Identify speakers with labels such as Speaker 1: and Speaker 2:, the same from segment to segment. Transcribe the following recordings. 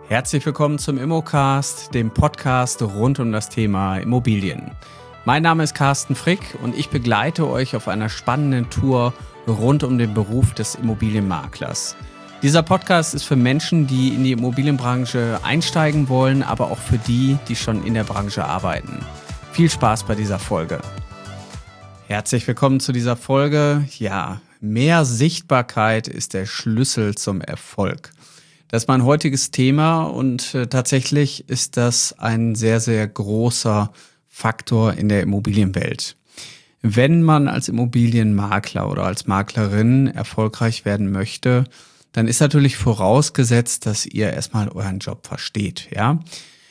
Speaker 1: Herzlich willkommen zum Immocast, dem Podcast rund um das Thema Immobilien. Mein Name ist Carsten Frick und ich begleite euch auf einer spannenden Tour rund um den Beruf des Immobilienmaklers. Dieser Podcast ist für Menschen, die in die Immobilienbranche einsteigen wollen, aber auch für die, die schon in der Branche arbeiten. Viel Spaß bei dieser Folge. Herzlich willkommen zu dieser Folge. Ja, mehr Sichtbarkeit ist der Schlüssel zum Erfolg. Das ist mein heutiges Thema und tatsächlich ist das ein sehr, sehr großer Faktor in der Immobilienwelt. Wenn man als Immobilienmakler oder als Maklerin erfolgreich werden möchte, dann ist natürlich vorausgesetzt, dass ihr erstmal euren Job versteht, ja.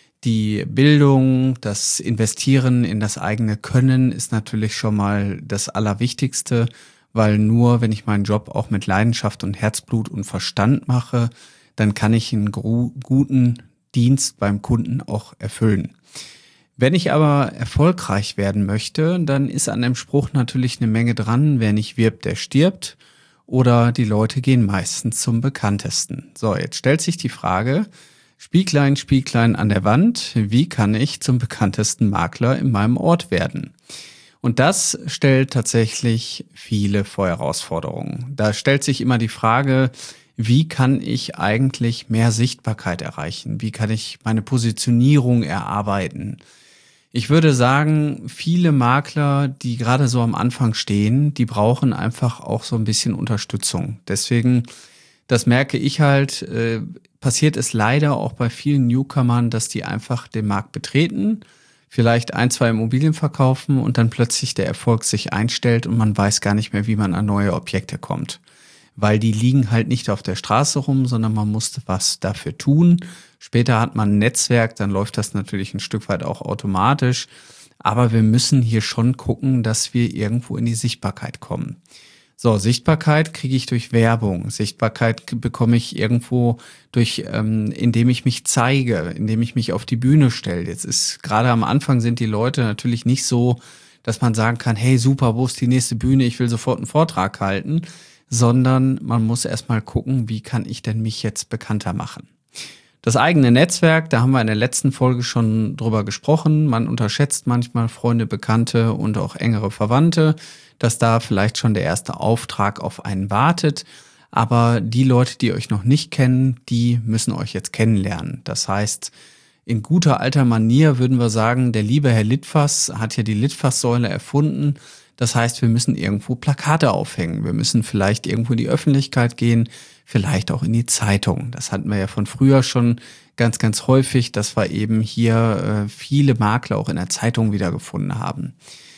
Speaker 1: Die Bildung, das Investieren in das eigene Können ist natürlich schon mal das Allerwichtigste, weil nur wenn ich meinen Job auch mit Leidenschaft und Herzblut und Verstand mache, dann kann ich einen guten Dienst beim Kunden auch erfüllen. Wenn ich aber erfolgreich werden möchte, dann ist an dem Spruch natürlich eine Menge dran. Wer nicht wirbt, der stirbt. Oder die Leute gehen meistens zum Bekanntesten. So, jetzt stellt sich die Frage, Spieglein, Spieglein an der Wand, wie kann ich zum bekanntesten Makler in meinem Ort werden? Und das stellt tatsächlich viele Herausforderungen. Da stellt sich immer die Frage, wie kann ich eigentlich mehr Sichtbarkeit erreichen? Wie kann ich meine Positionierung erarbeiten? Ich würde sagen, viele Makler, die gerade so am Anfang stehen, die brauchen einfach auch so ein bisschen Unterstützung. Deswegen, das merke ich halt, passiert es leider auch bei vielen Newcomern, dass die einfach den Markt betreten, vielleicht 1, 2 Immobilien verkaufen und dann plötzlich der Erfolg sich einstellt und man weiß gar nicht mehr, wie man an neue Objekte kommt. Weil die liegen halt nicht auf der Straße rum, sondern man musste was dafür tun. Später hat man ein Netzwerk, dann läuft das natürlich ein Stück weit auch automatisch. Aber wir müssen hier schon gucken, dass wir irgendwo in die Sichtbarkeit kommen. So, Sichtbarkeit kriege ich durch Werbung. Sichtbarkeit bekomme ich irgendwo durch, indem ich mich zeige, indem ich mich auf die Bühne stelle. Jetzt ist gerade am Anfang sind die Leute natürlich nicht so, dass man sagen kann, hey super, wo ist die nächste Bühne? Ich will sofort einen Vortrag halten. Sondern man muss erstmal gucken, wie kann ich denn mich jetzt bekannter machen. Das eigene Netzwerk, da haben wir in der letzten Folge schon drüber gesprochen. Man unterschätzt manchmal Freunde, Bekannte und auch engere Verwandte, dass da vielleicht schon der erste Auftrag auf einen wartet. Aber die Leute, die euch noch nicht kennen, die müssen euch jetzt kennenlernen. Das heißt, in guter alter Manier würden wir sagen, der liebe Herr Litfaß hat ja die Litfaßsäule erfunden. Das heißt, wir müssen irgendwo Plakate aufhängen. Wir müssen vielleicht irgendwo in die Öffentlichkeit gehen, vielleicht auch in die Zeitung. Das hatten wir ja von früher schon ganz, ganz häufig, dass wir eben hier viele Makler auch in der Zeitung wiedergefunden haben.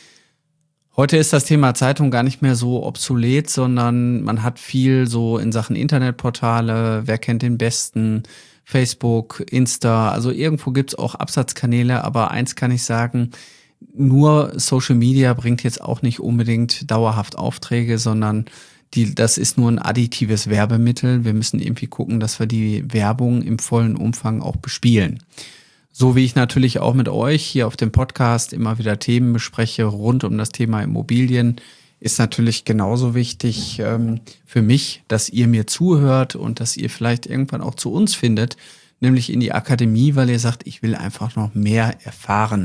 Speaker 1: Heute ist das Thema Zeitung gar nicht mehr so obsolet, sondern man hat viel so in Sachen Internetportale, wer kennt den besten, Facebook, Insta, also irgendwo gibt's auch Absatzkanäle, aber eins kann ich sagen, nur Social Media bringt jetzt auch nicht unbedingt dauerhaft Aufträge, sondern das ist nur ein additives Werbemittel. Wir müssen irgendwie gucken, dass wir die Werbung im vollen Umfang auch bespielen. So wie ich natürlich auch mit euch hier auf dem Podcast immer wieder Themen bespreche rund um das Thema Immobilien, ist natürlich genauso wichtig für mich, dass ihr mir zuhört und dass ihr vielleicht irgendwann auch zu uns findet, nämlich in die Akademie, weil ihr sagt, ich will einfach noch mehr erfahren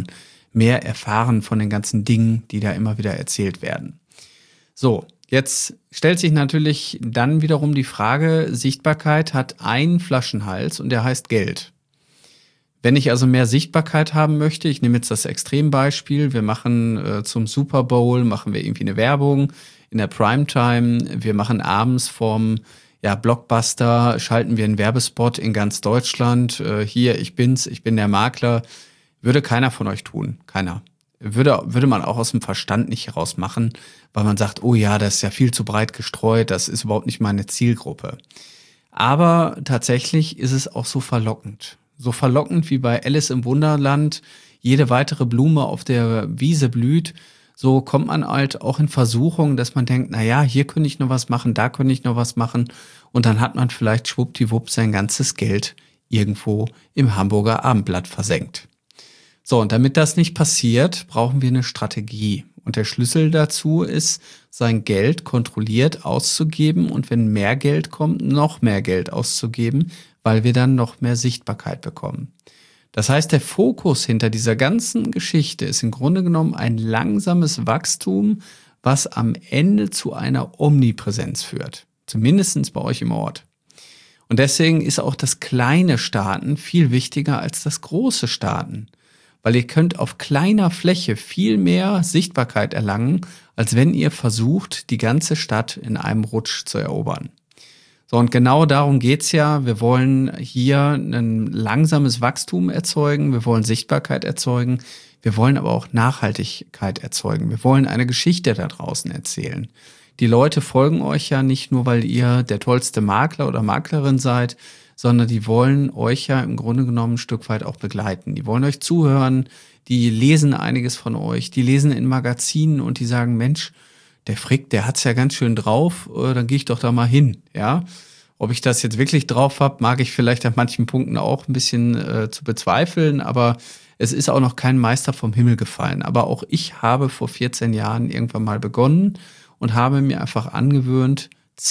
Speaker 1: von den ganzen Dingen, die da immer wieder erzählt werden. So, jetzt stellt sich natürlich dann wiederum die Frage, Sichtbarkeit hat einen Flaschenhals und der heißt Geld. Wenn ich also mehr Sichtbarkeit haben möchte, ich nehme jetzt das Extrembeispiel, wir machen zum Super Bowl, machen wir irgendwie eine Werbung in der Primetime, wir machen abends vorm Blockbuster, schalten wir einen Werbespot in ganz Deutschland, hier, ich bin der Makler. Würde keiner von euch tun, keiner. Würde man auch aus dem Verstand nicht heraus machen, weil man sagt, oh ja, das ist ja viel zu breit gestreut, das ist überhaupt nicht meine Zielgruppe. Aber tatsächlich ist es auch so verlockend. So verlockend wie bei Alice im Wunderland jede weitere Blume auf der Wiese blüht, so kommt man halt auch in Versuchung, dass man denkt, naja, hier könnte ich noch was machen, da könnte ich noch was machen. Und dann hat man vielleicht schwuppdiwupp sein ganzes Geld irgendwo im Hamburger Abendblatt versenkt. So, und damit das nicht passiert, brauchen wir eine Strategie. Und der Schlüssel dazu ist, sein Geld kontrolliert auszugeben und wenn mehr Geld kommt, noch mehr Geld auszugeben, weil wir dann noch mehr Sichtbarkeit bekommen. Das heißt, der Fokus hinter dieser ganzen Geschichte ist im Grunde genommen ein langsames Wachstum, was am Ende zu einer Omnipräsenz führt. Zumindest bei euch im Ort. Und deswegen ist auch das kleine Starten viel wichtiger als das große Starten. Weil ihr könnt auf kleiner Fläche viel mehr Sichtbarkeit erlangen, als wenn ihr versucht, die ganze Stadt in einem Rutsch zu erobern. So, und genau darum geht's ja. Wir wollen hier ein langsames Wachstum erzeugen, wir wollen Sichtbarkeit erzeugen, wir wollen aber auch Nachhaltigkeit erzeugen. Wir wollen eine Geschichte da draußen erzählen. Die Leute folgen euch ja nicht nur, weil ihr der tollste Makler oder Maklerin seid, sondern die wollen euch ja im Grunde genommen ein Stück weit auch begleiten. Die wollen euch zuhören, die lesen einiges von euch, die lesen in Magazinen und die sagen, Mensch, der Frick, der hat's ja ganz schön drauf, dann gehe ich doch da mal hin, ja. Ob ich das jetzt wirklich drauf habe, mag ich vielleicht an manchen Punkten auch ein bisschen zu bezweifeln, aber es ist auch noch kein Meister vom Himmel gefallen. Aber auch ich habe vor 14 Jahren irgendwann mal begonnen und habe mir einfach angewöhnt,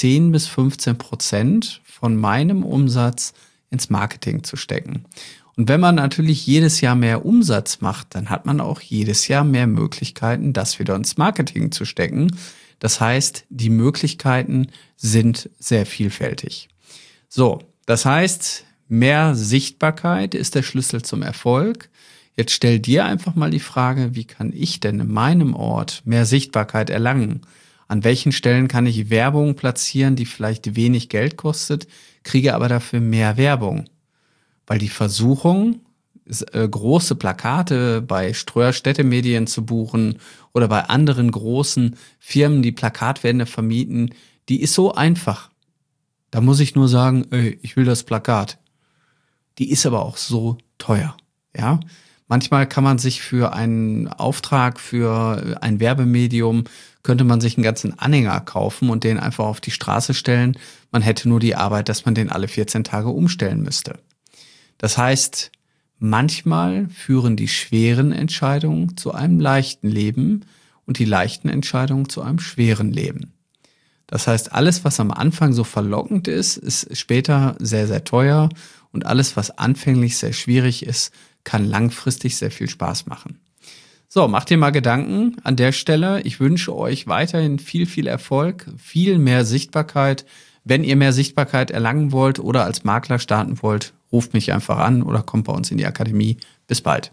Speaker 1: 10-15% von meinem Umsatz ins Marketing zu stecken. Und wenn man natürlich jedes Jahr mehr Umsatz macht, dann hat man auch jedes Jahr mehr Möglichkeiten, das wieder ins Marketing zu stecken. Das heißt, die Möglichkeiten sind sehr vielfältig. So, das heißt, mehr Sichtbarkeit ist der Schlüssel zum Erfolg. Jetzt stell dir einfach mal die Frage, wie kann ich denn in meinem Ort mehr Sichtbarkeit erlangen? An welchen Stellen kann ich Werbung platzieren, die vielleicht wenig Geld kostet, kriege aber dafür mehr Werbung? Weil die Versuchung, große Plakate bei Ströer Städtemedien zu buchen oder bei anderen großen Firmen, die Plakatwände vermieten, die ist so einfach. Da muss ich nur sagen, ich will das Plakat. Die ist aber auch so teuer, ja? Manchmal kann man sich für einen Auftrag, für ein Werbemedium, könnte man sich einen ganzen Anhänger kaufen und den einfach auf die Straße stellen. Man hätte nur die Arbeit, dass man den alle 14 Tage umstellen müsste. Das heißt, manchmal führen die schweren Entscheidungen zu einem leichten Leben und die leichten Entscheidungen zu einem schweren Leben. Das heißt, alles, was am Anfang so verlockend ist, ist später sehr, sehr teuer und alles, was anfänglich sehr schwierig ist, kann langfristig sehr viel Spaß machen. So, macht dir mal Gedanken an der Stelle. Ich wünsche euch weiterhin viel, viel Erfolg, viel mehr Sichtbarkeit. Wenn ihr mehr Sichtbarkeit erlangen wollt oder als Makler starten wollt, ruft mich einfach an oder kommt bei uns in die Akademie. Bis bald.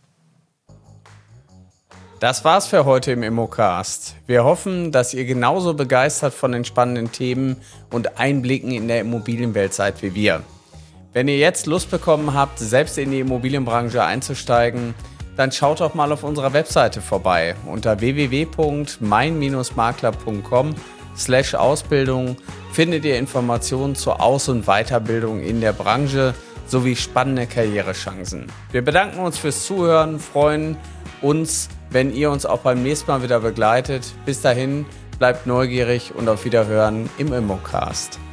Speaker 1: Das war's für heute im Immocast. Wir hoffen, dass ihr genauso begeistert von den spannenden Themen und Einblicken in der Immobilienwelt seid wie wir. Wenn ihr jetzt Lust bekommen habt, selbst in die Immobilienbranche einzusteigen, dann schaut doch mal auf unserer Webseite vorbei. Unter www.mein-makler.com/Ausbildung findet ihr Informationen zur Aus- und Weiterbildung in der Branche sowie spannende Karrierechancen. Wir bedanken uns fürs Zuhören, freuen uns, wenn ihr uns auch beim nächsten Mal wieder begleitet. Bis dahin, bleibt neugierig und auf Wiederhören im Immocast.